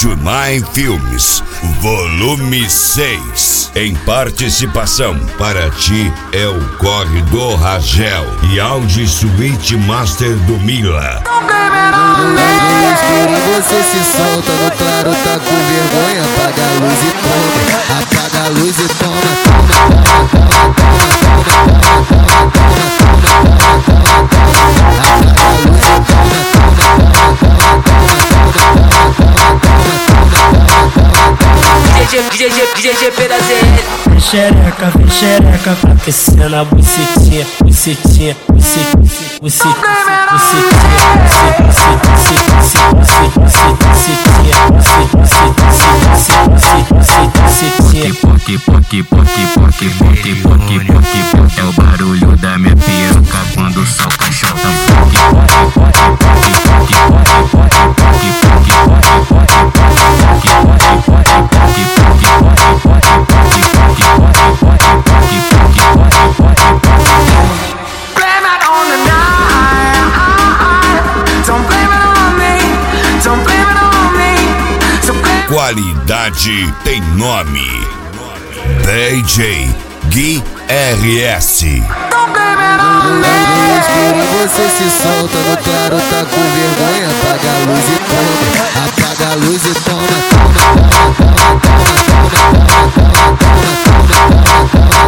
Junai Filmes, volume 6. Em participação, para ti é o Corre do Ragel e Audi Suite Master do Mila. No escuro você se solta, no claro tá com vergonha. Apaga a luz e toma, apaga a luz e toma. GG Vem xereca, pra aquecer na bucetinha, bucetinha, bucetinha, é o barulho da minha piroca quando o sol cachota. Qualidade tem nome. DJ Gui RS. No escuro você se solta, no claro tá com vergonha. Apaga a luz e toma, apaga a luz e toma.